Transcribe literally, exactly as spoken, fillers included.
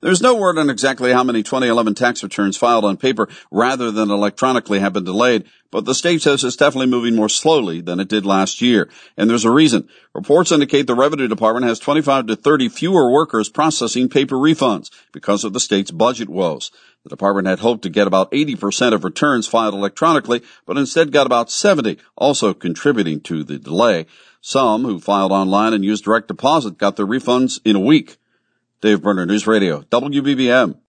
There's no word on exactly how many twenty eleven tax returns filed on paper rather than electronically have been delayed, but the state says it's definitely moving more slowly than it did last year. And there's a reason. Reports indicate the Revenue Department has twenty-five to thirty fewer workers processing paper refunds because of the state's budget woes. The department had hoped to get about eighty percent of returns filed electronically, but instead got about seventy, also contributing to the delay. Some who filed online and used direct deposit got their refunds in a week. Dave Berner, News Radio, W B B M.